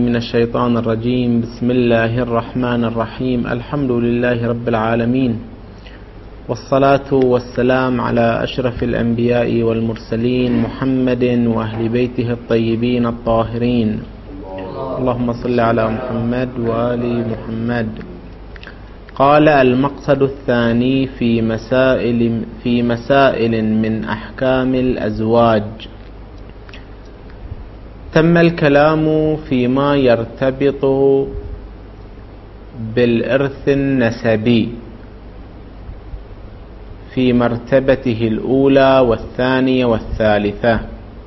من الشيطان الرجيم. بسم الله الرحمن الرحيم. الحمد لله رب العالمين، والصلاة والسلام على أشرف الأنبياء والمرسلين محمد وأهل بيته الطيبين الطاهرين. اللهم صل على محمد وآل محمد. قال: المقصد الثاني في مسائل من أحكام الأزواج. تم الكلام فيما يرتبط بالإرث النسبي في مرتبته الأولى والثانية والثالثة.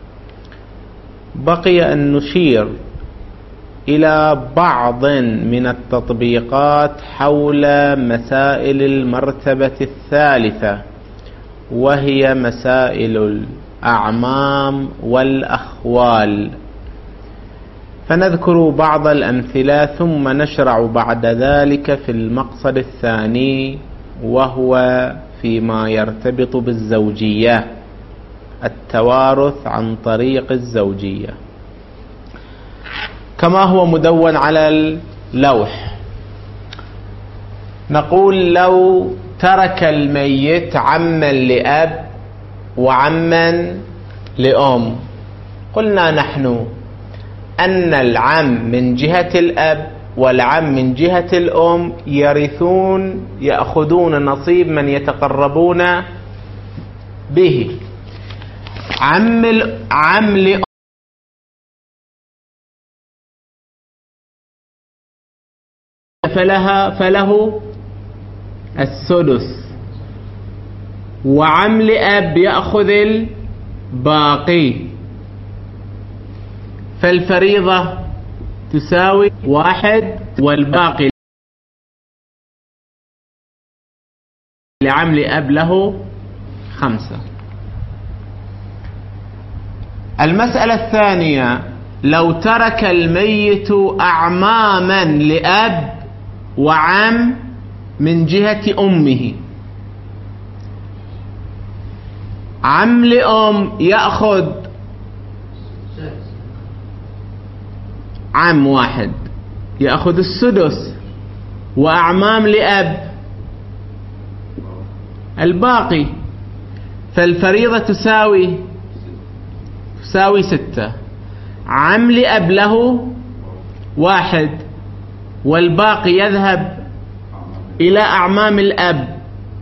بقي أن نشير إلى بعض من التطبيقات حول مسائل المرتبة الثالثة، وهي مسائل الأعمام والأخوال، فنذكر بعض الأمثلة ثم نشرع بعد ذلك في المقصد الثاني، وهو فيما يرتبط بالزوجية، التوارث عن طريق الزوجية كما هو مدون على اللوح. نقول: لو ترك الميت عما لأب وعما لأم، قلنا نحن أن العم من جهة الأب والعم من جهة الأم يرثون، يأخذون نصيب من يتقربون به. عم لأم فله السدس، وعم لأب يأخذ الباقي، فالفريضة تساوي 1 والباقي لعم لأب له 5. المسألة الثانية: لو ترك الميت أعماما لأب وعم من جهة أمه، عم لأم يأخذ عم واحد يأخذ السدس، وأعمام لأب الباقي، فالفريضة تساوي 6. عم لأب له 1 والباقي يذهب إلى أعمام الأب،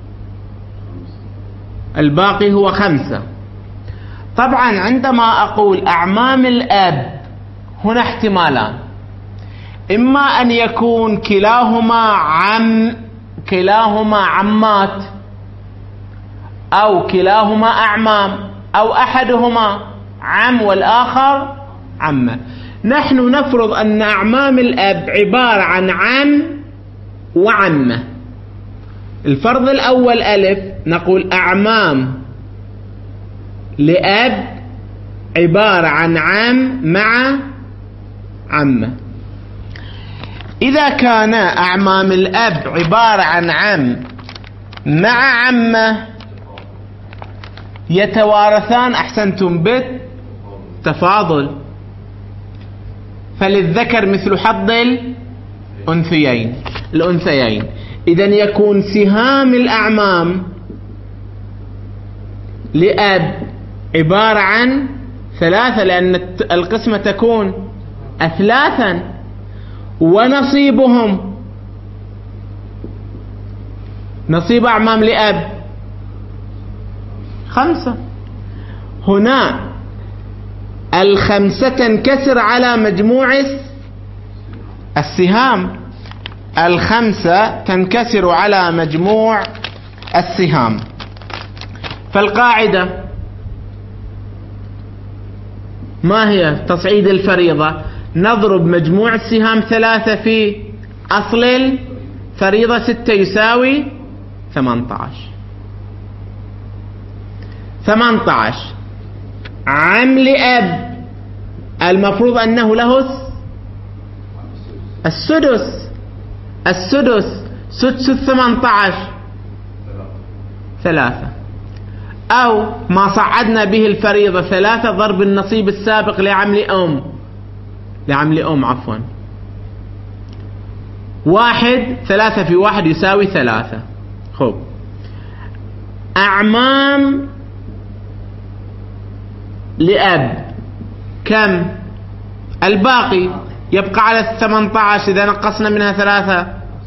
الباقي هو 5. طبعا عندما أقول أعمام الأب هنا احتمالان: إما أن يكون كلاهما عمات، أو كلاهما أعمام، أو أحدهما عم والآخر عمة. نحن نفرض أن أعمام الأب عبارة عن عم وعمة. الفرض الأول ألف، نقول أعمام لأب عبارة عن عم مع عمة. إذا كان أعمام الأب عبارة عن عم مع عمة يتوارثان، أحسنتم، بالتفاضل، فللذكر مثل حظ الأنثيين. إذن يكون سهام الأعمام لأب عبارة عن 3، لأن القسمة تكون 3، ونصيبهم نصيب أعمام لأب 5. هنا 5 تنكسر على مجموع السهام، 5 تنكسر على مجموع السهام. فالقاعدة ما هي؟ تصعيد الفريضة، نضرب مجموع السهام 3 في أصل الفريضة 6 يساوي 18. عم لأب المفروض أنه له السدس، سدس 18 3، أو ما صعدنا به الفريضة 3 ضرب النصيب السابق لعم لأم لعم لأم عفوا. 3 في 1 يساوي 3. خب أعمام لأب كم؟ الباقي يبقى على 18، إذا نقصنا منها 3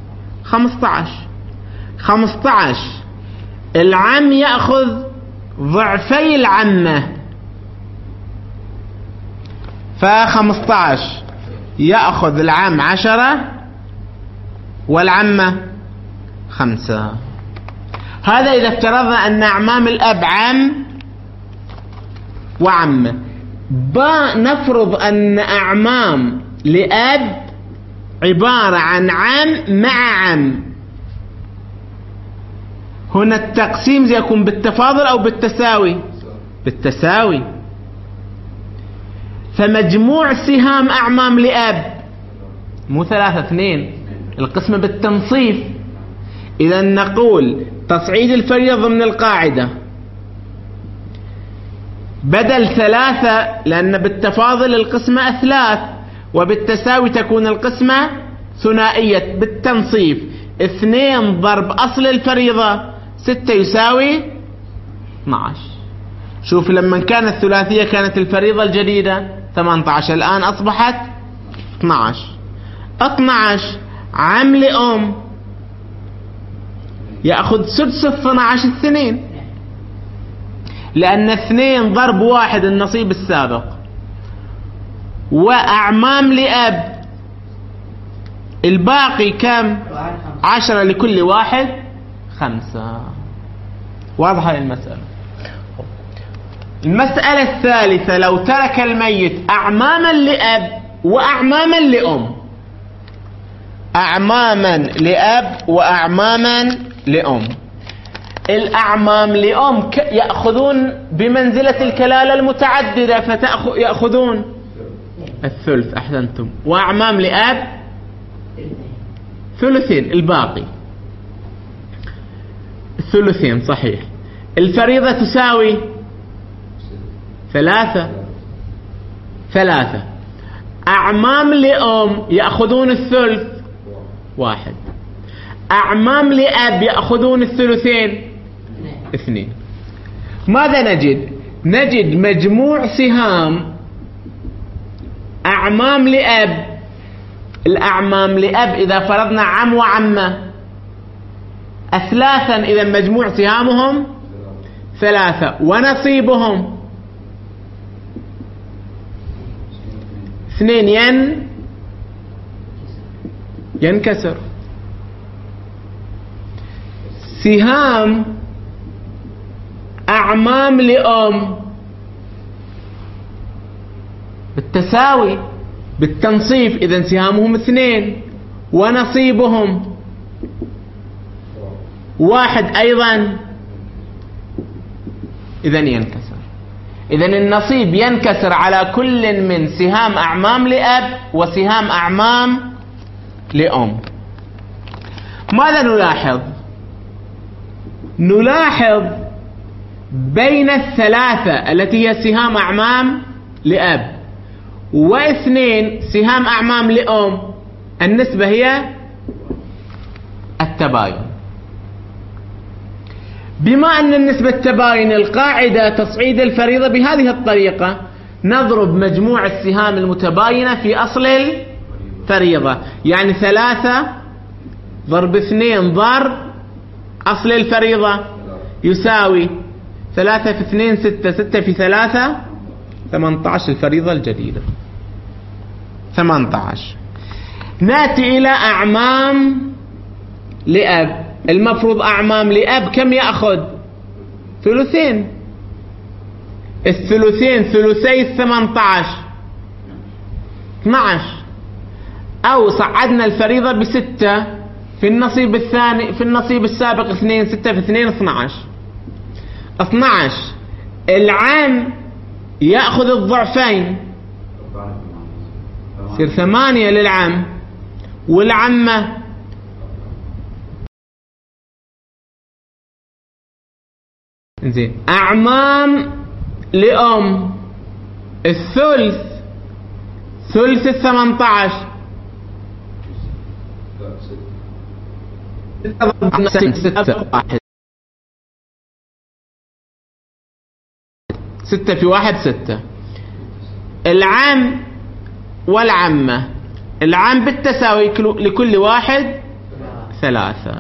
15. العم يأخذ ضعفي العمة، ف15 يأخذ العم 10 والعمة 5. هذا إذا افترضنا أن أعمام الأب عم وعمة. نفرض أن أعمام لأب عبارة عن عم مع عم. هنا التقسيم يكون بالتفاضل أو بالتساوي؟ بالتساوي. فمجموع سهام أعمام لأب مو 3 2، القسمة بالتنصيف. إذا نقول تصعيد الفريضة من القاعدة بدل 3، لأن بالتفاضل القسمة أثلاث وبالتساوي تكون القسمة ثنائية بالتنصيف. 2 ضرب أصل الفريضة 6 يساوي 12. شوف لما كانت ثلاثية كانت الفريضة الجديدة 18، الآن أصبحت 12. 12 عم لأم يأخذ سدس 12 2، لأن 2 ضرب 1 النصيب السابق. وأعمام لأب الباقي كم؟ 10 لكل واحد 5. واضحة المسألة. المسألة الثالثة، لو ترك الميت أعماما لأب وأعماما لأم. أعماما لأب وأعماما لأم. الأعمام لأم يأخذون بمنزلة الكلالة المتعددة، فيأخذون الثلث. أحسنتم. وأعمام لأب ثلثين، الباقي الثلثين صحيح. الفريضة تساوي 3. أعمام لأم يأخذون الثلث 1. أعمام لأب يأخذون الثلثين 2. ماذا نجد؟ نجد مجموع سهام أعمام لأب. الأعمام لأب إذا فرضنا عم وعمة أثلاثا، إذا مجموع سهامهم 3 ونصيبهم 2 ينكسر. سهام أعمام لأم بالتساوي بالتنصيف، إذن سهامهم 2 ونصيبهم 1 أيضا، إذن ينكسر. إذن النصيب ينكسر على كل من سهام أعمام لأب وسهام أعمام لأم. ماذا نلاحظ؟ نلاحظ بين 3 التي هي سهام أعمام لأب و2 سهام أعمام لأم النسبة هي التباين. بما أن النسبة التباين القاعدة تصعيد الفريضة بهذه الطريقة، نضرب مجموع السهام المتباينة في أصل الفريضة، يعني 3 ضرب 2 ضرب أصل الفريضة يساوي 3 في 2 6، 6 في 3 18 الفريضة الجديدة 18. نأتي إلى أعمام لأب. المفروض أعمام لأب كم يأخذ؟ 2. الثلثين ثلثي 18 12. أو صعدنا الفريضة ب6 في النصيب الثاني، في النصيب السابق 2 6 في 2 12. 12 العام يأخذ الضعفين، يصير 8 للعم، والعمة زين. أعمام لأم الثلث ثلث 18. 6 في 1 6. العم والعمة، العم بالتساوي لكل واحد 3،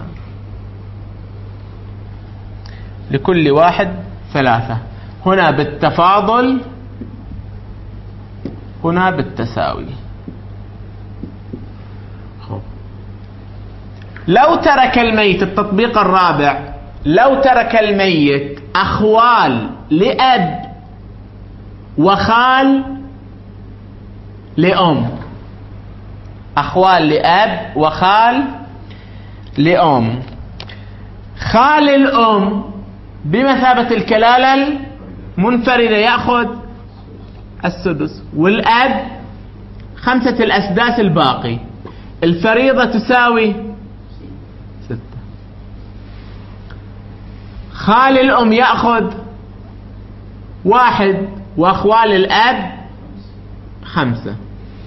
لكل واحد 3. هنا بالتفاضل، هنا بالتساوي. لو ترك الميت، التطبيق الرابع، لو ترك الميت أخوال لأب وخال لأم، أخوال لأب وخال لأم. خال الأم بمثابة الكلالة المنفردة يأخذ السدس، والأب 5 الأسداس الباقي. الفريضة تساوي 6. خال الأم يأخذ 1 وأخوال الأب 5.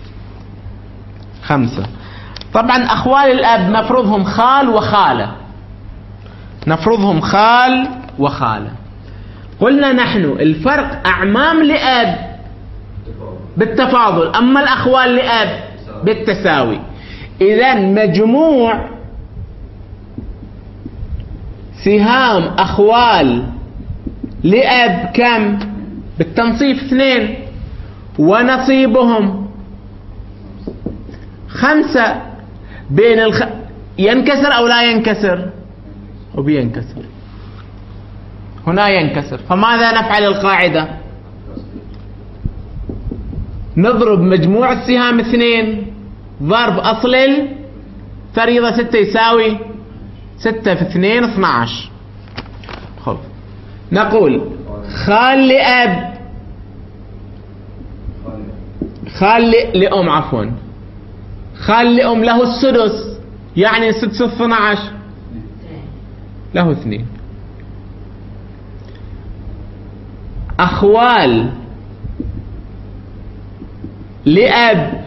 طبعا أخوال الأب نفرضهم خال وخالة، نفرضهم خال وخالة. قلنا نحن الفرق أعمام لأب بالتفاضل، أما الأخوال لأب بالتساوي. إذن مجموع سهام أخوال لأب كم؟ بالتنصيف 2، ونصيبهم 5. بين ينكسر أو لا ينكسر؟ وبينكسر، هنا ينكسر. فماذا نفعل؟ القاعدة نضرب مجموع السهام 2 ضرب أصل الفريضة 6 يساوي 6 في 2 12. خب نقول خال لأب، خال لأم عفوا، خال لأم له السدس، يعني 6 12 له 2. أخوال لأب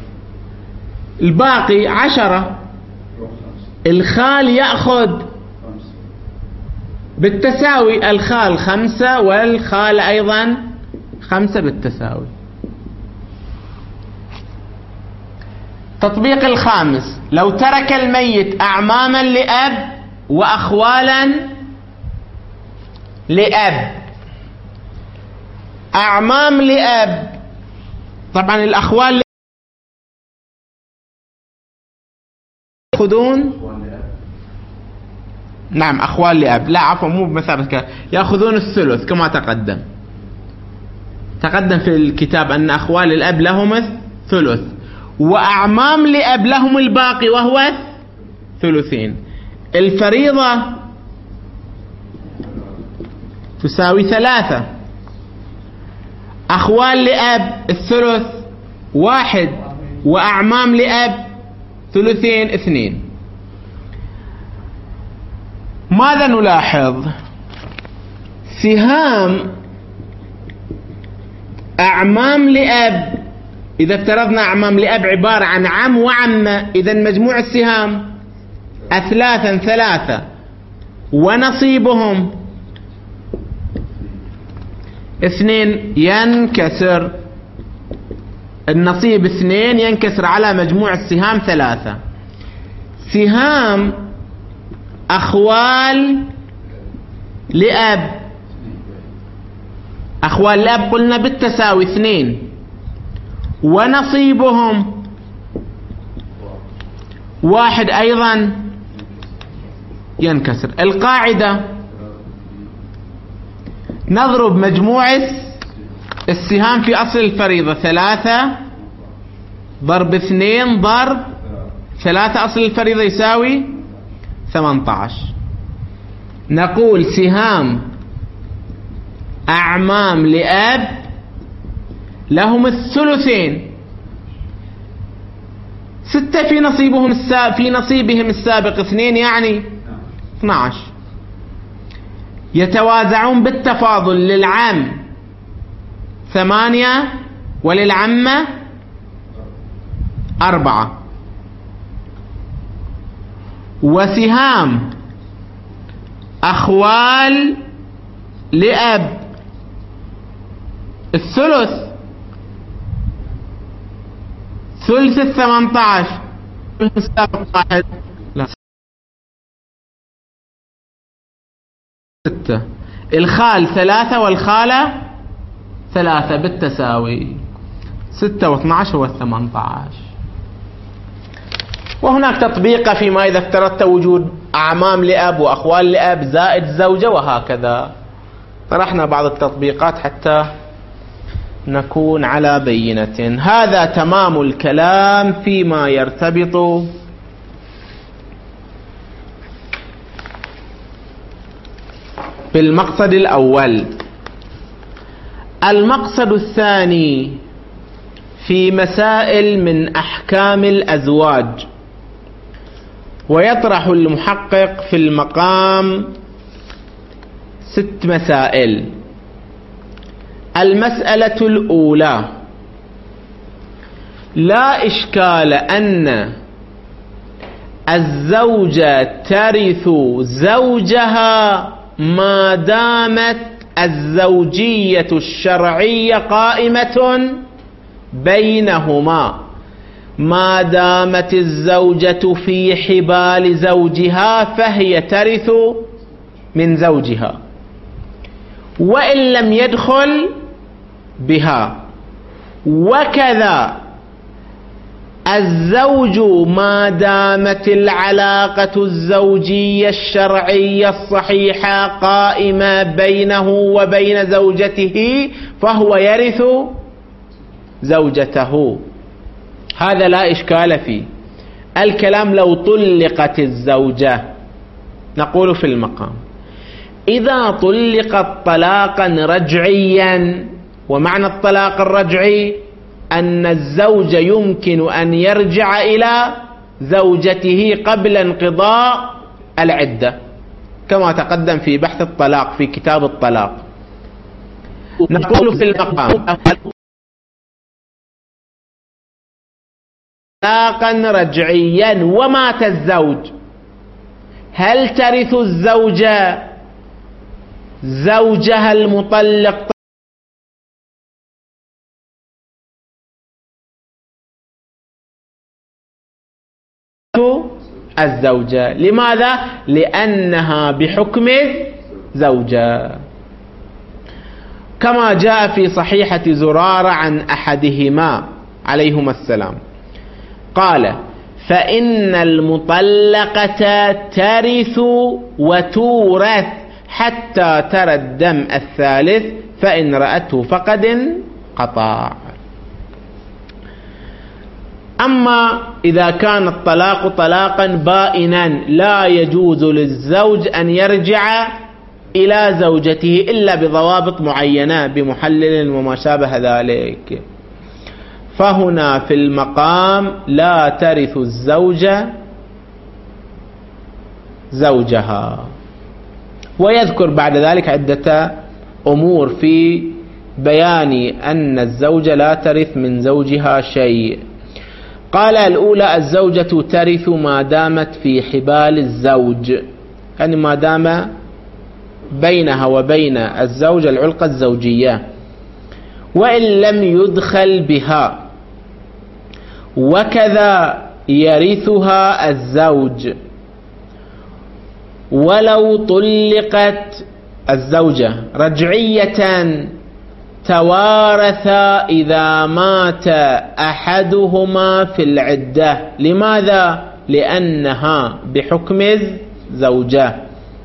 الباقي 10. الخال يأخذ بالتساوي، الخال 5 والخال أيضا 5 بالتساوي. تطبيق الخامس، لو ترك الميت أعماما لأب وأخوالا لأب. أعمام لأب، طبعا الأخوال يأخذون، نعم أخوال لأب، لا عفوا مو بمثابة كذا، يأخذون الثلث كما تقدم في الكتاب أن أخوال الأب لهم الثلث، وأعمام لأب لهم الباقي وهو 3. الفريضة تساوي 3. أخوال لأب الثلث 1، وأعمام لأب 3 2. ماذا نلاحظ؟ سهام أعمام لأب، إذا افترضنا أعمام لأب عبارة عن عم وعمة، إذا مجموع السهام 3 ونصيبهم 2 ينكسر، النصيب 2 ينكسر على مجموع السهام 3. سهام أخوال لأب، أخوال لأب قلنا بالتساوي 2، ونصيبهم 1 أيضا ينكسر. القاعدة نضرب مجموع السهام في أصل الفريضة، 3 ضرب 2 ضرب 3 أصل الفريضة يساوي 18. نقول سهام أعمام لأب لهم الثلثين، 6 في نصيبهم السابق 2 يعني 12. يتوازعون بالتفاضل، للعم 8 وللعمة 4. وسهام أخوال لأب الثلث، ثلث 18 واحد، لا 6. الخال 3 والخالة 3 بالتساوي، 6 و12 هو 18. وهناك تطبيق فيما إذا افترضت وجود أعمام لأب وأخوال لأب زائد زوجة وهكذا. طرحنا بعض التطبيقات حتى نكون على بينة. هذا تمام الكلام فيما يرتبط بالمقصد الأول. المقصد الثاني في مسائل من أحكام الأزواج، ويطرح المحقق في المقام 6 مسائل. المسألة الأولى: لا إشكال أن الزوجة ترث زوجها ما دامت الزوجية الشرعية قائمة بينهما، ما دامت الزوجة في حبال زوجها فهي ترث من زوجها وإن لم يدخل بها. وكذا الزوج ما دامت العلاقة الزوجية الشرعية الصحيحة قائمة بينه وبين زوجته فهو يرث زوجته. هذا لا إشكال فيه. الكلام لو طلقت الزوجة، نقول في المقام: إذا طلقت طلاقا رجعيا، ومعنى الطلاق الرجعي أن الزوج يمكن أن يرجع إلى زوجته قبل انقضاء العدة، كما تقدم في بحث الطلاق في كتاب الطلاق. نقول في المقام: طلاقا رجعيا ومات الزوج، هل ترث الزوجة زوجها المطلق الزوجة؟ لماذا؟ لأنها بحكم زوجة، كما جاء في صحيحة زرارة عن أحدهما عليهما السلام قال: فإن المطلقة ترث وتورث حتى ترى الدم الثالث، فإن رأته فقد انقطع. أما إذا كان الطلاق طلاقا بائنا لا يجوز للزوج أن يرجع إلى زوجته إلا بضوابط معينة بمحلل وما شابه ذلك. فهنا في المقام لا ترث الزوجة زوجها، ويذكر بعد ذلك عدة أمور في بيان أن الزوجة لا ترث من زوجها شيء. قال: الأولى: الزوجة ترث ما دامت في حبال الزوج، يعني ما دام بينها وبين الزوج العلاقة الزوجية، وإن لم يدخل بها. وكذا يرثها الزوج ولو طلقت الزوجة رجعية، توارثا إذا مات أحدهما في العدة. لماذا؟ لأنها بحكم الزوجة.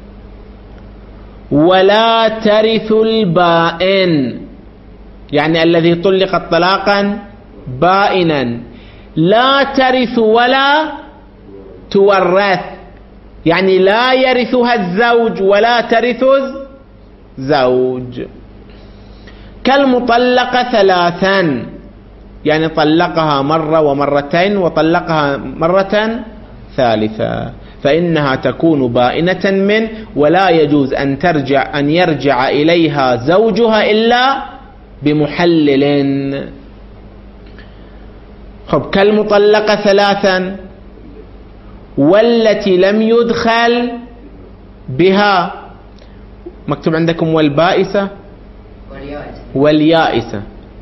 ولا ترث البائن، يعني الذي طلق طلاقا بائنا، لا ترث ولا تورث، يعني لا يرثها الزوج ولا ترث الزوج. كالمطلقة 3، يعني طلقها مرة ومرتين وطلقها مرة ثالثة، فإنها تكون بائنة منه، ولا يجوز أن يرجع إليها زوجها إلا بمحلل. خب كالمطلقة ثلاثا والتي لم يدخل بها، مكتوب عندكم والبائسة واليائسة،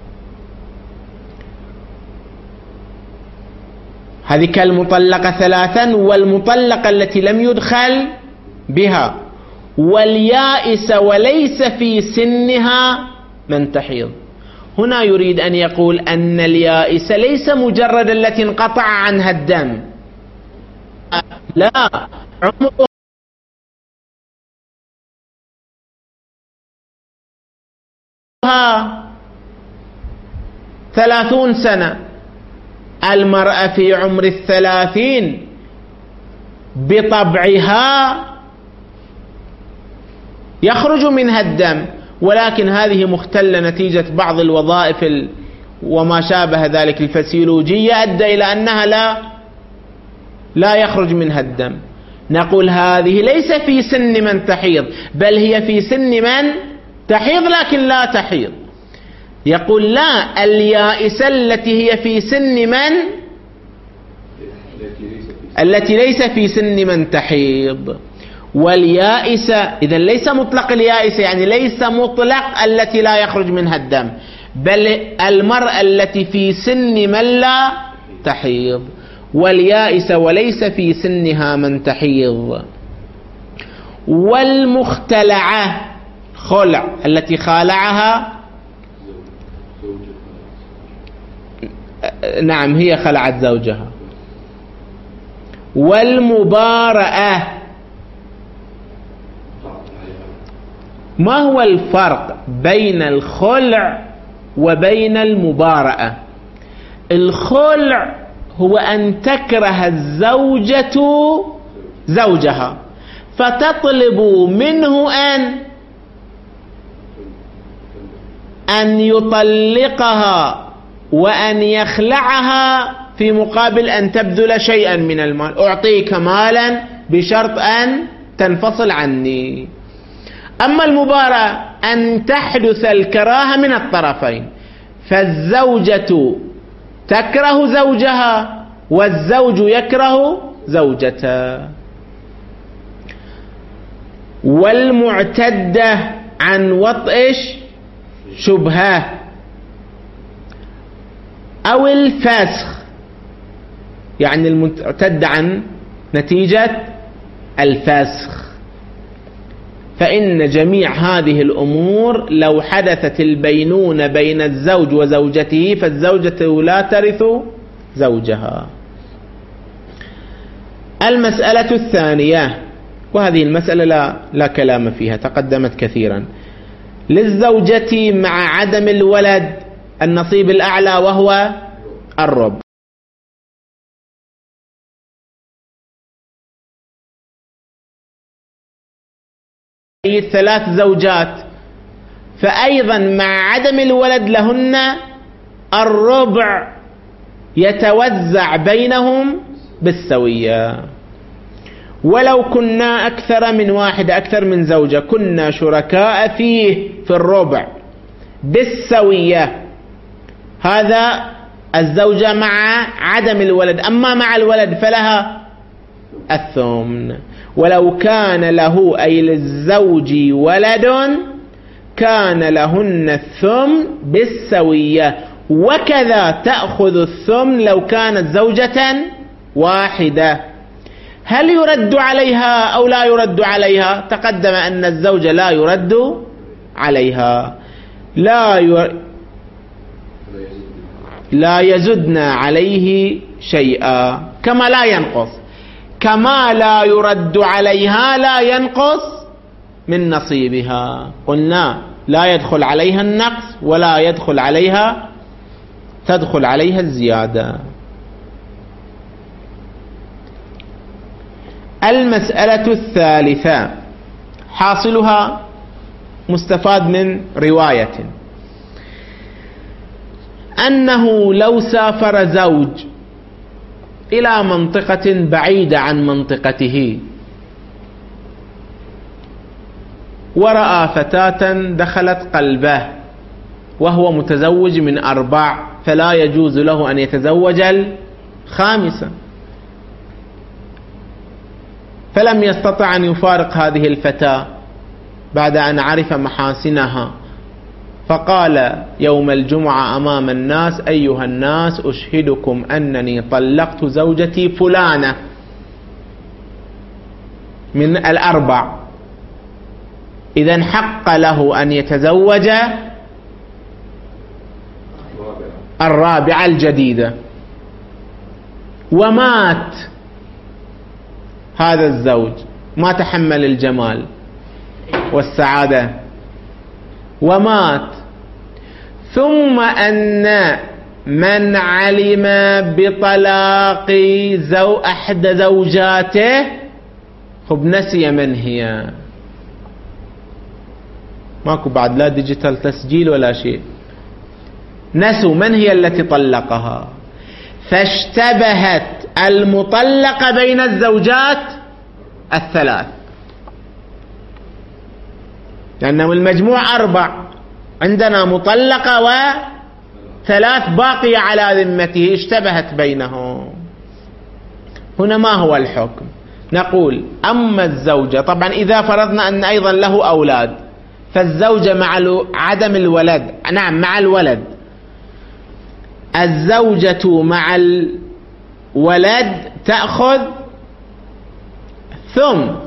هذه كالمطلقة ثلاثا والمطلقة التي لم يدخل بها واليائسة وليس في سنها من تحيض. هنا يريد أن يقول أن اليائسة ليس مجرد التي انقطع عنها الدم، لا، عمرها 30 سنة. المرأة في عمر 30 بطبعها يخرج منها الدم، ولكن هذه مختلة نتيجة بعض الوظائف وما شابه ذلك الفسيولوجية أدى إلى أنها لا يخرج منها الدم. نقول هذه ليس في سن من تحيض، بل هي في سن من تحيض لكن لا تحيض. يقول لا، اليائسة التي هي في سن من، التي ليس في سن من تحيض. واليائسة إذن ليس مطلق اليائسة، يعني ليس مطلق التي لا يخرج منها الدم، بل المرأة التي في سن من لا تحيض. واليائسة وليس في سنها من تحيض. والمختلعة، خلع، التي خالعها، نعم هي خلعت زوجها. والمبارأة، ما هو الفرق بين الخلع وبين المبارأة؟ الخلع هو أن تكره الزوجة زوجها فتطلب منه أن يطلقها وأن يخلعها في مقابل أن تبذل شيئا من المال، أعطيك مالا بشرط أن تنفصل عني. أما المبارأة أن تحدث الكراهة من الطرفين، فالزوجة تكره زوجها والزوج يكره زوجته. والمعتدة عن وطئ شبهة أو الفسخ، يعني المعتدة عن نتيجة الفسخ، فإن جميع هذه الأمور لو حدثت البينونة بين الزوج وزوجته فالزوجة لا ترث زوجها. المسألة الثانية، وهذه المسألة لا كلام فيها، تقدمت كثيرا. للزوجة مع عدم الولد النصيب الأعلى وهو الربع. ثلاث زوجات، فأيضا مع عدم الولد لهن الربع يتوزع بينهم بالسوية. ولو كنا أكثر من واحد، أكثر من زوجة، كنا شركاء فيه في الربع بالسوية. هذا الزوجة مع عدم الولد، أما مع الولد فلها الثمن. ولو كان له أي للزوج ولد كان لهن الثمن بالسوية، وكذا تأخذ الثمن لو كانت زوجة واحدة. هل يرد عليها أو لا يرد عليها؟ تقدم أن الزوجة لا يرد عليها، لا يزدن عليه شيئا، كما لا ينقص، كما لا يرد عليها لا ينقص من نصيبها. قلنا لا يدخل عليها النقص ولا تدخل عليها الزيادة. المسألة الثالثة حاصلها مستفاد من رواية أنه لو سافر زوج إلى منطقة بعيدة عن منطقته ورأى فتاة دخلت قلبه وهو متزوج من 4، فلا يجوز له أن يتزوج الخامسة. فلم يستطع أن يفارق هذه الفتاة بعد أن عرف محاسنها، فقال يوم الجمعة أمام الناس: أيها الناس، أشهدكم أنني طلقت زوجتي فلانة من الأربع، إذن حق له أن يتزوج الرابعة الجديدة. ومات هذا الزوج، ما تحمل الجمال والسعادة ومات. ثم أن من علم بطلاق أحد زوجاته خب نسي من هي، ماكو بعد لا ديجيتال تسجيل ولا شيء، نسوا من هي التي طلقها، فاشتبهت المطلقة بين الزوجات الثلاث، لأنه المجموع 4، عندنا مطلقة وثلاث باقية على ذمته، اشتبهت بينهم. هنا ما هو الحكم؟ نقول أما الزوجة، طبعا إذا فرضنا أن أيضا له أولاد، فالزوجة مع عدم الولد، نعم مع الولد، الزوجة مع الولد تأخذ ثمن،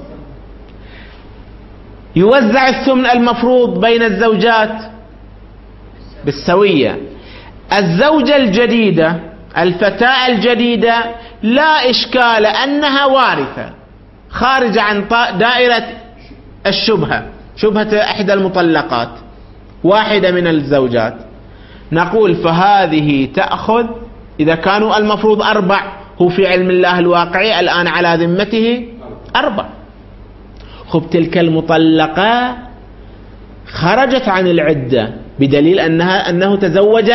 يوزع الثمن المفروض بين الزوجات بالسوية. الزوجة الجديدة، الفتاة الجديدة، لا إشكال أنها وارثة خارج عن دائرة الشبهة، شبهة إحدى المطلقات، واحدة من الزوجات. نقول فهذه تأخذ، إذا كانوا المفروض 4، هو في علم الله الواقعي الآن على ذمته 4. خب تلك المطلقة خرجت عن العدة بدليل أنه تزوج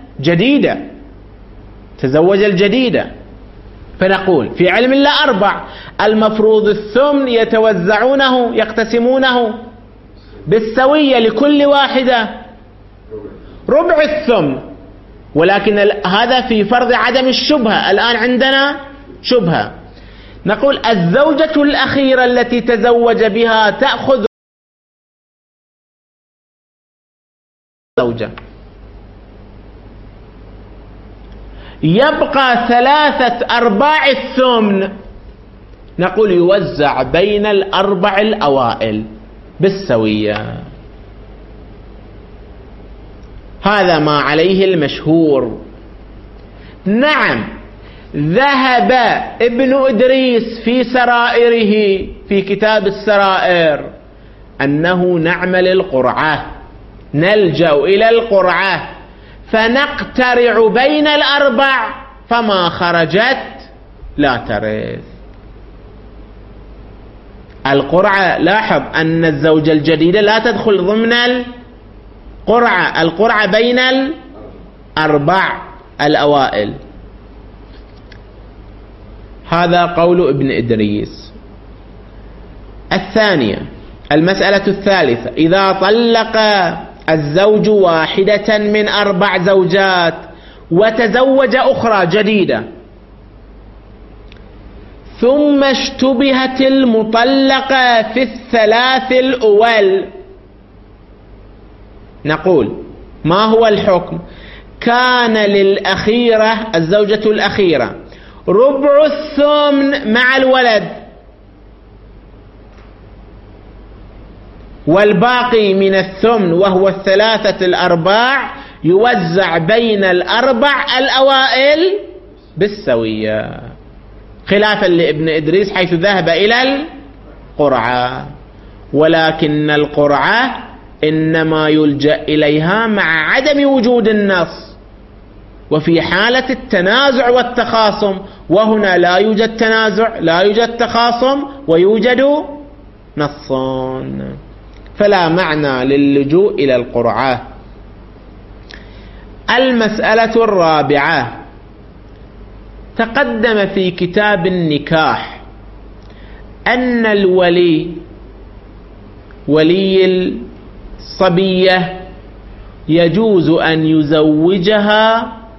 الجديدة، فنقول في علم الله 4، المفروض الثمن يتوزعونه يقتسمونه بالسوية، لكل واحدة ربع الثمن، ولكن هذا في فرض عدم الشبهة. الآن عندنا شبهة، نقول الزوجة الأخيرة التي تزوج بها تأخذ زوجة، يبقى 3/4 الثمن، نقول يوزع بين ال4 الأوائل بالسوية. هذا ما عليه المشهور. نعم، ذهب ابن إدريس في سرائره في كتاب السرائر أنه نعمل القرعة، نلجأ إلى القرعة فنقترع بين ال4، فما خرجت لا ترث. القرعة، لاحظ أن الزوجة الجديدة لا تدخل ضمن القرعة، القرعة بين ال4 الأوائل. هذا قول ابن إدريس. الثانية، المسألة الثالثة: إذا طلق الزوج واحدة من 4 زوجات وتزوج أخرى جديدة، ثم اشتبهت المطلقة في ال3 الأول، نقول ما هو الحكم؟ كان للأخيرة، الزوجة الأخيرة، ربع الثمن مع الولد، والباقي من الثمن وهو 3/4 يوزع بين ال4 الأوائل بالسوية، خلافا لابن إدريس حيث ذهب إلى القرعة. ولكن القرعة إنما يلجأ إليها مع عدم وجود النص، وفي حالة التنازع والتخاصم، وهنا لا يوجد تنازع، لا يوجد تخاصم، ويوجد نصان، فلا معنى للجوء إلى القرعة. المسألة الرابعة: تقدم في كتاب النكاح أن الولي، ولي الصبية، يجوز أن يزوجها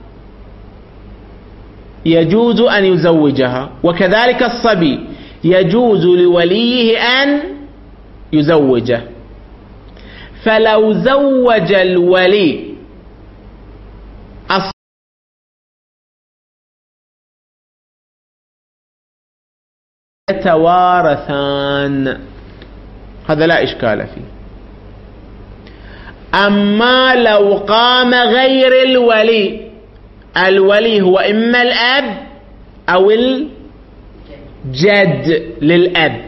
يجوز أن يزوجها، وكذلك الصبي يجوز لوليه أن يزوجه. فلو زوج الولي يتوارثان، هذا لا إشكال فيه. أما لو قام غير الولي، الولي هو إما الأب أو الجد للأب،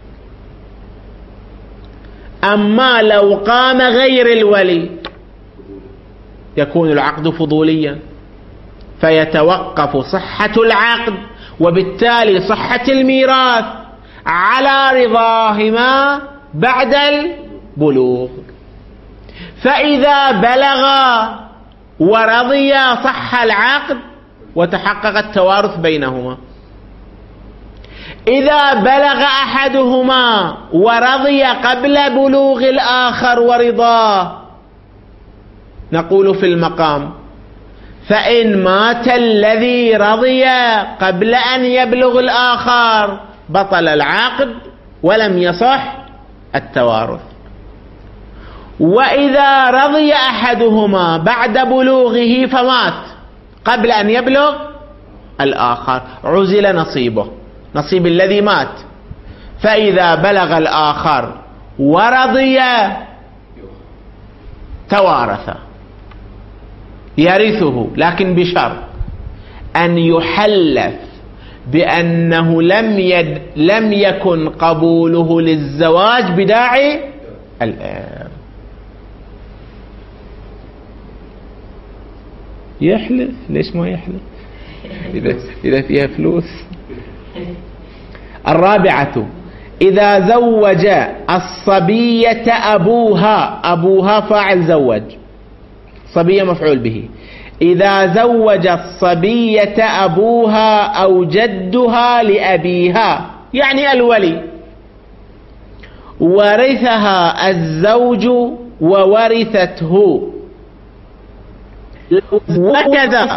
أما لو قام غير الولي يكون العقد فضوليا، فيتوقف صحة العقد وبالتالي صحة الميراث على رضاهما بعد البلوغ. فإذا بلغا ورضيا صح العقد وتحقق التوارث بينهما. إذا بلغ أحدهما ورضي قبل بلوغ الآخر ورضاه، نقول في المقام: فإن مات الذي رضي قبل أن يبلغ الآخر بطل العقد ولم يصح التوارث. وإذا رضي أحدهما بعد بلوغه فمات قبل أن يبلغ الآخر عزل نصيبه، نصيب الذي مات. فإذا بلغ الآخر ورضي توارث، يرثه، لكن بشرط أن يحلف بأنه لم يكن قبوله للزواج بداعي الآن. يحلف؟ ليش ما يحلف إذا فيها فلوس؟ الرابعة: إذا زوج الصبية أبوها، أبوها فاعل زوج، صبية مفعول به. إذا زوج الصبية أبوها أو جدها لأبيها، يعني الولي، ورثها الزوج وورثته. وكذا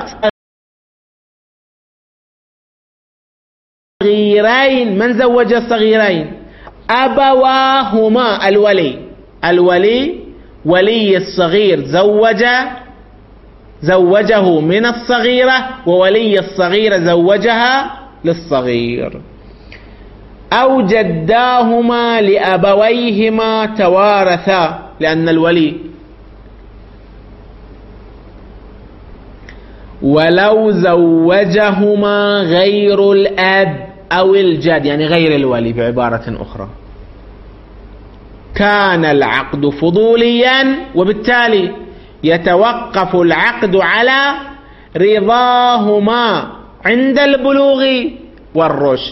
صغيرين، من زوج الصغيرين؟ أبواهما، الولي ولي الصغير زوجه من الصغيرة، وولي الصغيرة زوجها للصغير. أو جداهما لأبويهما توارثا، لأن الولي. ولو زوجهما غير الأب أو الجد، يعني غير الولي بعبارة أخرى، كان العقد فضوليا، وبالتالي يتوقف العقد على رضاهما عند البلوغ والرشد.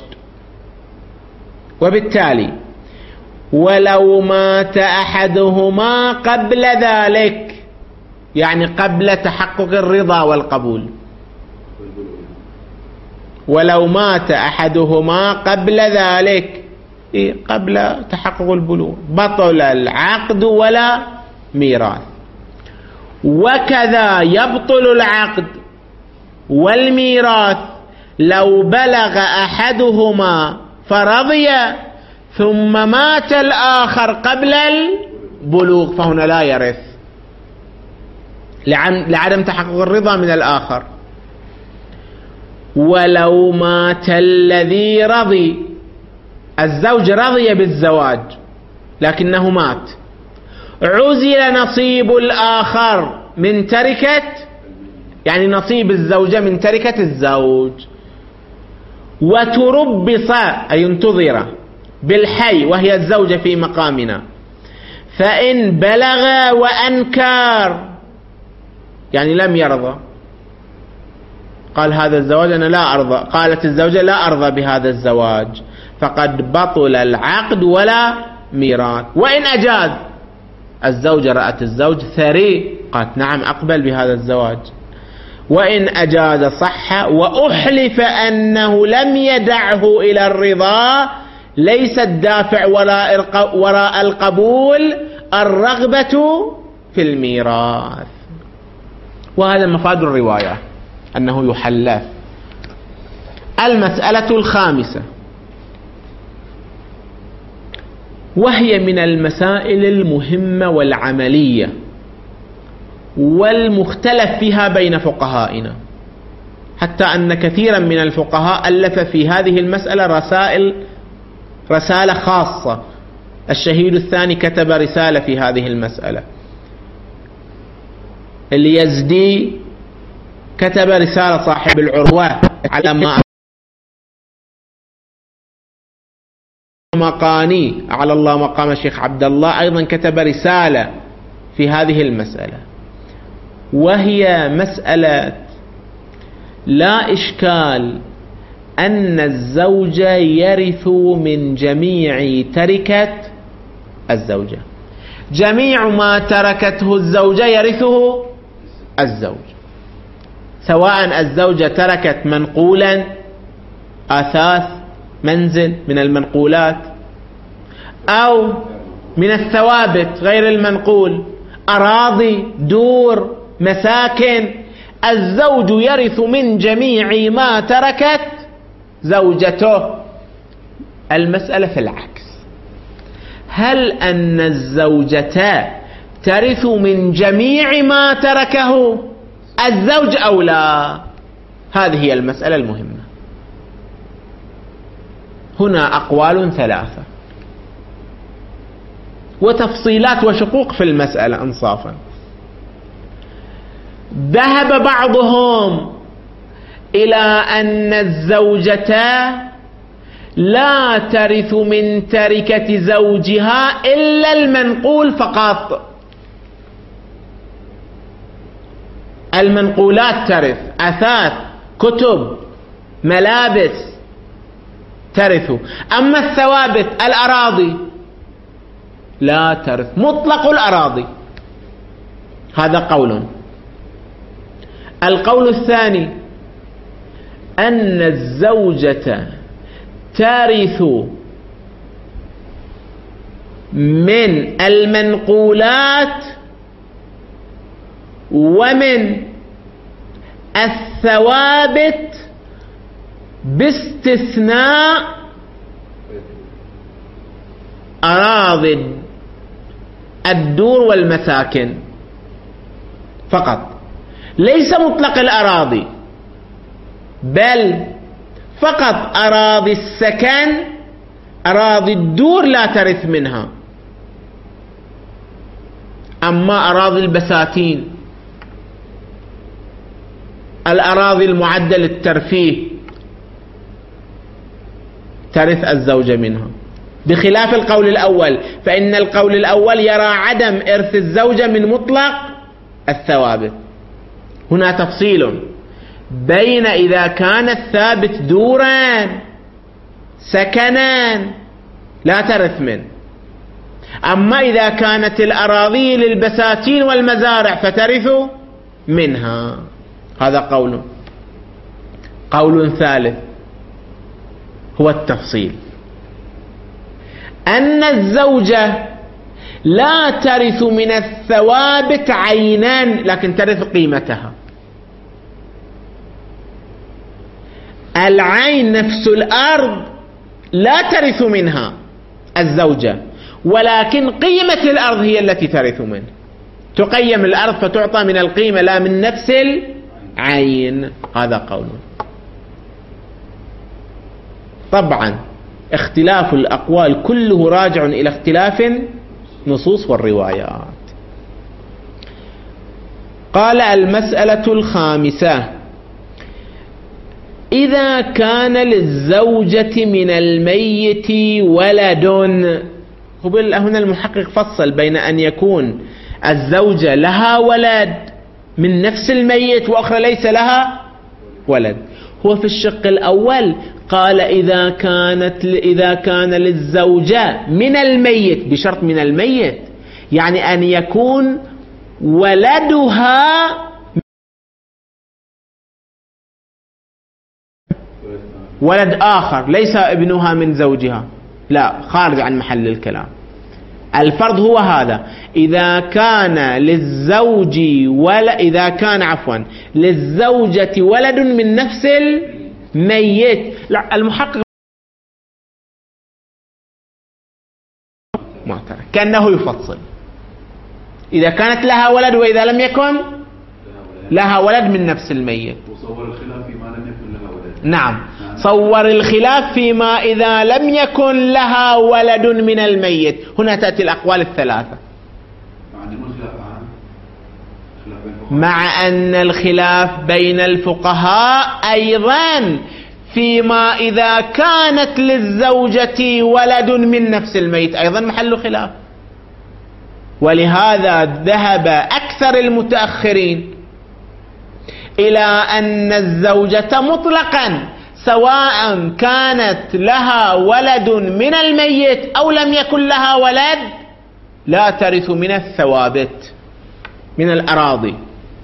وبالتالي ولو مات أحدهما قبل ذلك، يعني قبل تحقق الرضا والقبول، ولو مات أحدهما قبل ذلك، قبل تحقق البلوغ، بطل العقد ولا ميراث. وكذا يبطل العقد والميراث لو بلغ أحدهما فرضي ثم مات الآخر قبل البلوغ، فهنا لا يرث لعدم تحقق الرضا من الآخر. ولو مات الذي رضي، الزوج رضي بالزواج لكنه مات، عزل نصيب الآخر من تركة، يعني نصيب الزوجة من تركة الزوج، وتربص أي انتظر بالحي وهي الزوجة في مقامنا، فإن بلغ وأنكر، يعني لم يرضى، قال هذا الزواج أنا لا أرضى، قالت الزوجة لا أرضى بهذا الزواج، فقد بطل العقد ولا ميراث. وإن أجاز، الزوجة رأت الزوج ثري، قالت نعم أقبل بهذا الزواج، وإن أجاز صح، وأحلف أنه لم يدعه إلى الرضا، ليس الدافع وراء القبول الرغبة في الميراث. وهذا مفاد الرواية، أنه يحلف المسألة الخامسة، وهي من المسائل المهمة والعملية والمختلف فيها بين فقهائنا، حتى أن كثيرا من الفقهاء ألف في هذه المسألة رسالة خاصة. الشهيد الثاني كتب رسالة في هذه المسألة، اليزدي كتب رسالة، صاحب العروة على مقاني على الله مقام الشيخ عبد الله أيضا كتب رسالة في هذه المسألة، وهي مسألة لا إشكال أن الزوج يرث من جميع تركة الزوجة، جميع ما تركته الزوجة يرثه الزوج، سواء الزوجة تركت منقولا، أثاث، منزل من المنقولات، أو من الثوابت غير المنقول، أراضي، دور، مساكن، الزوج يرث من جميع ما تركت زوجته. المسألة في العكس، هل أن الزوجة ترث من جميع ما تركه الزوج أو لا؟ هذه هي المسألة المهمة. هنا أقوال ثلاثة وتفصيلات وشقوق في المسألة انصافا. ذهب بعضهم إلى أن الزوجة لا ترث من تركة زوجها إلا المنقول فقط. المنقولات ترث، أثاث، كتب، ملابس ترث، أما الثوابت الأراضي لا ترث، مطلق الأراضي. هذا قول. القول الثاني أن الزوجة ترث من المنقولات ومن الثوابت باستثناء أراضي الدور والمساكن فقط، ليس مطلق الأراضي، بل فقط أراضي السكن، أراضي الدور لا ترث منها. أما أراضي البساتين، الأراضي المعدة للترفيه، ترث الزوجة منها، بخلاف القول الأول، فإن القول الأول يرى عدم إرث الزوجة من مطلق الثوابت. هنا تفصيل بين إذا كان الثابت دورا سكنا لا ترث منه، أما إذا كانت الأراضي للبساتين والمزارع فترث منها. هذا قول. قول ثالث هو التفصيل، أن الزوجة لا ترث من الثوابت عينا لكن ترث قيمتها. العين نفس الأرض لا ترث منها الزوجة، ولكن قيمة الأرض هي التي ترث منه. تقيم الأرض فتعطى من القيمة لا من نفس العين. هذا قول. طبعا اختلاف الأقوال كله راجع إلى اختلاف نصوص والروايات. قال المسألة الخامسة: إذا كان للزوجة من الميت ولد. هنا المحقق فصل بين أن يكون الزوجة لها ولد من نفس الميت وأخرى ليس لها ولد. هو في الشق الأول قال إذا كان للزوجة من الميت، بشرط من الميت، يعني أن يكون ولدها ولد آخر، ليس ابنها من زوجها، لا، خارج عن محل الكلام. الفرض هو هذا: إذا كان للزوجة ولد من نفس ميت. المحقق ما ترك، كأنه يفصل إذا كانت لها ولد وإذا لم يكن لها ولد من نفس الميت. وصور الخلاف فيما لم يكن لها ولد. نعم، صور الخلاف فيما إذا لم يكن لها ولد من الميت. هنا تأتي الأقوال الثلاثة، مع أن الخلاف بين الفقهاء أيضا فيما إذا كانت للزوجة ولد من نفس الميت أيضا محل خلاف. ولهذا ذهب أكثر المتأخرين إلى أن الزوجة مطلقا سواء كانت لها ولد من الميت أو لم يكن لها ولد لا ترث من الثوابت من الأراضي،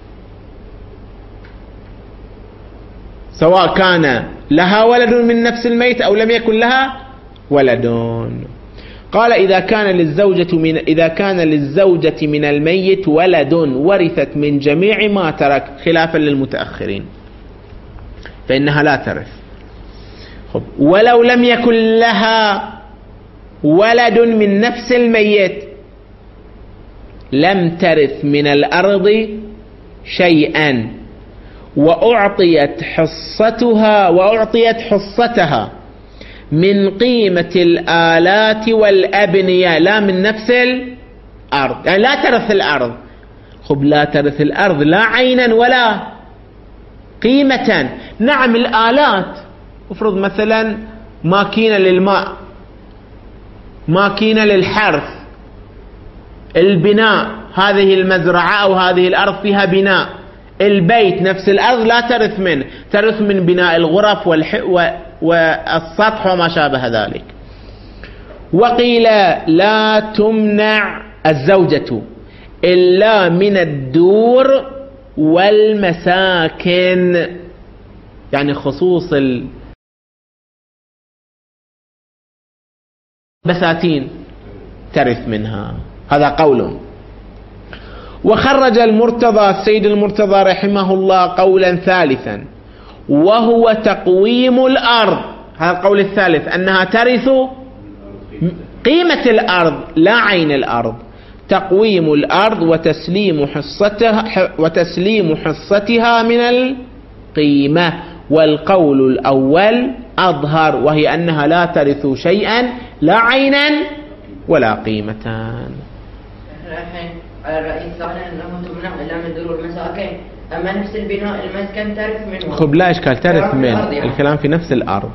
سواء كان لها ولد من نفس الميت أو لم يكن لها ولد. قال إذا كان للزوجة من الميت ولد ورثت من جميع ما ترك، خلافا للمتأخرين، فإنها لا ترث. ولو لم يكن لها ولد من نفس الميت لم ترث من الأرض شيئا، وأعطيت حصتها من قيمة الآلات والأبنية لا من نفس الأرض. يعني لا ترث الأرض، لا ترث الأرض لا عينا ولا قيمة. نعم الآلات، افرض مثلا ماكينة للماء، ماكينة للحرث، البناء، هذه المزرعة أو هذه الأرض فيها بناء، البيت نفس الأرض لا ترث منه، ترث من بناء الغرف والسطح وما شابه ذلك. وقيل لا تمنع الزوجة إلا من الدور والمساكن، يعني خصوص البساتين ترث منها، هذا قول. وخرج السيد المرتضى رحمه الله قولا ثالثا وهو تقويم الأرض. هذا القول الثالث أنها ترث قيمة الأرض لا عين الأرض، تقويم الأرض وتسليم حصتها من القيمة. والقول الأول أظهر، وهي أنها لا ترث شيئا لا عينا ولا قيمة. على الرأي الثاني أنه تمنع إلا من دور المساكن، أما نفس البناء المسكن ترث منه. لا إشكال، ترث من الكلام في نفس الأرض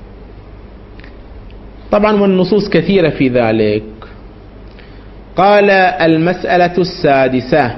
طبعا، والنصوص كثيرة في ذلك. قال المسألة السادسة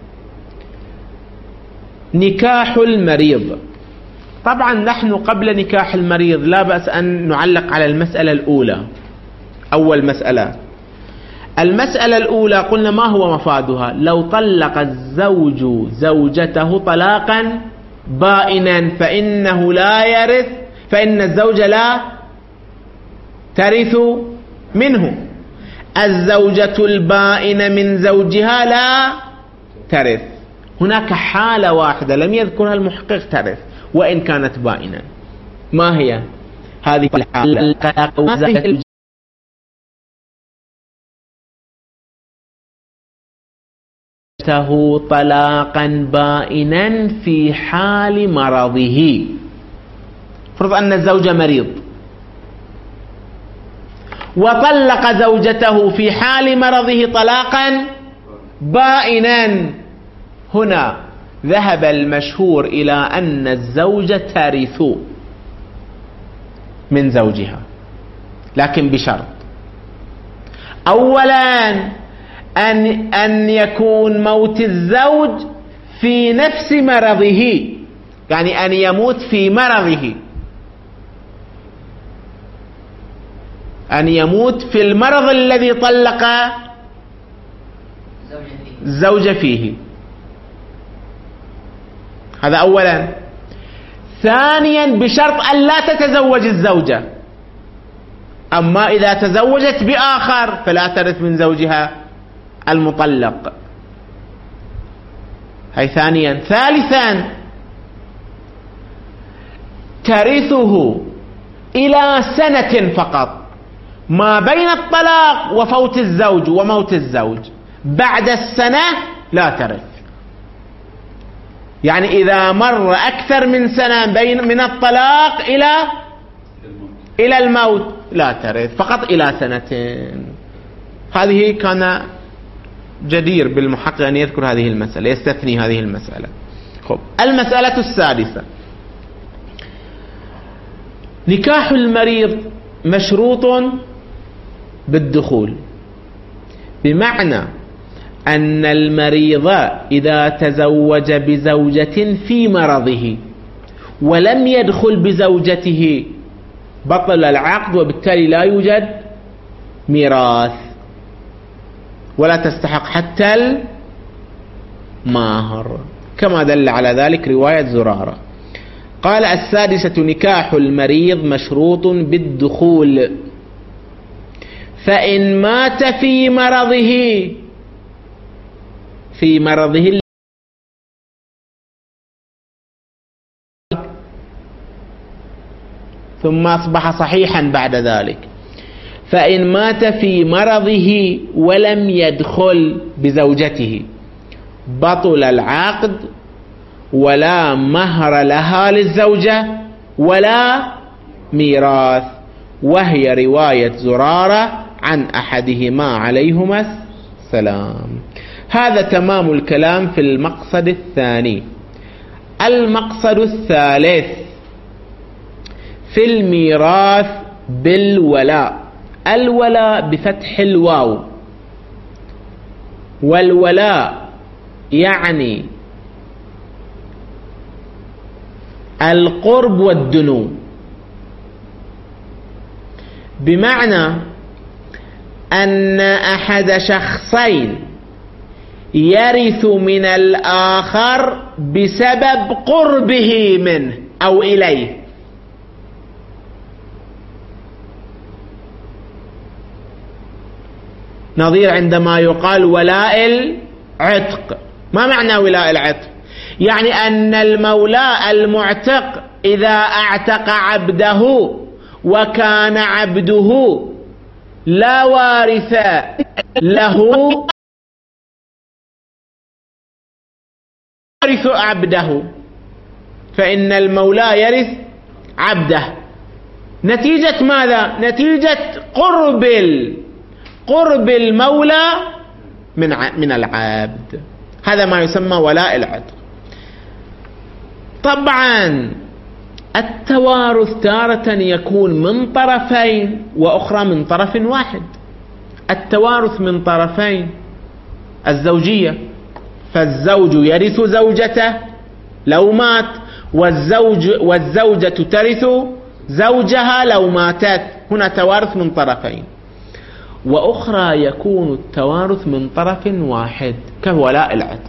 نكاح المريض. طبعا نحن قبل نكاح المريض لا بأس أن نعلق على المسألة الأولى. أول مسألة، المسألة الأولى قلنا ما هو مفادها؟ لو طلق الزوج زوجته طلاقا بائنا فإنه لا يرث، فإن الزوجة لا ترث منه. الزوجة البائنة من زوجها لا ترث. هناك حالة واحدة لم يذكرها المحقق ترث وإن كانت بائنا. ما هي هذه الحالة؟ طلاقا بائنا في حال مرضه. فرض أن الزوج مريض وطلق زوجته في حال مرضه طلاقا بائنا، هنا ذهب المشهور إلى أن الزوجة ترث من زوجها، لكن بشرط: أولا أن يكون موت الزوج في نفس مرضه، يعني أن يموت في مرضه، أن يموت في المرض الذي طلق الزوجة فيه. هذا أولا. ثانيا بشرط أن لا تتزوج الزوجة، أما إذا تزوجت بآخر فلا ترث من زوجها المطلق. هاي ثانيا. ثالثا ترثه إلى سنة فقط ما بين الطلاق وفوت الزوج وموت الزوج، بعد السنة لا ترث. يعني إذا مر أكثر من سنة من الطلاق إلى الموت لا ترث، فقط إلى سنتين. هذه كان جدير بالمحقق أن يذكر هذه المسألة، يستثني هذه المسألة. خب، المسألة السادسة: نكاح المريض مشروط بالدخول، بمعنى أن المريض إذا تزوج بزوجة في مرضه ولم يدخل بزوجته بطل العقد، وبالتالي لا يوجد ميراث ولا تستحق حتى المهر، كما دل على ذلك رواية زرارة. قال: السادسة: نكاح المريض مشروط بالدخول، فإن مات في مرضه ثم أصبح صحيحا بعد ذلك، فإن مات في مرضه ولم يدخل بزوجته بطل العقد، ولا مهر لها للزوجة ولا ميراث، وهي رواية زرارة عن أحدهما عليهما السلام. هذا تمام الكلام في المقصد الثاني. المقصد الثالث في الميراث بالولاء. الولاء بفتح الواو، والولاء يعني القرب والدنو، بمعنى أن أحد شخصين يرث من الآخر بسبب قربه منه أو إليه. نظير عندما يقال ولاء العتق. ما معنى ولاء العتق؟ يعني أن المولى المعتق إذا اعتق عبده وكان عبده لا وارث له، يرث عبده، فإن المولى يرث عبده. نتيجة ماذا؟ نتيجة قرب المولى من العبد. هذا ما يسمى ولاء العتق. طبعا التوارث تارة يكون من طرفين وأخرى من طرف واحد. التوارث من طرفين: الزوجية، فالزوج يرث زوجته لو مات، والزوجة ترث زوجها لو ماتت. هنا توارث من طرفين. وأخرى يكون التوارث من طرف واحد كولاء العتق،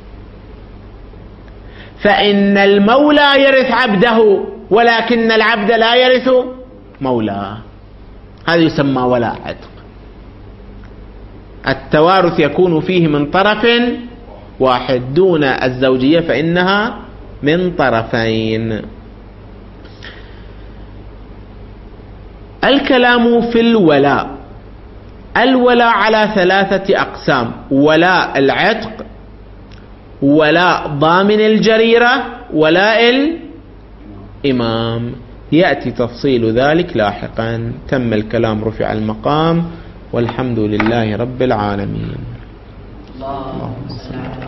فإن المولى يرث عبده ولكن العبد لا يرث مولاه. هذا يسمى ولاء عتق. التوارث يكون فيه من طرف واحد، دون الزوجية فإنها من طرفين. الكلام في الولاء. الولاء على 3 أقسام: ولاء العتق، ولاء ضامن الجريرة، ولاء الإمام. يأتي تفصيل ذلك لاحقا. تم الكلام، رفع المقام، والحمد لله رب العالمين. اللهم صل على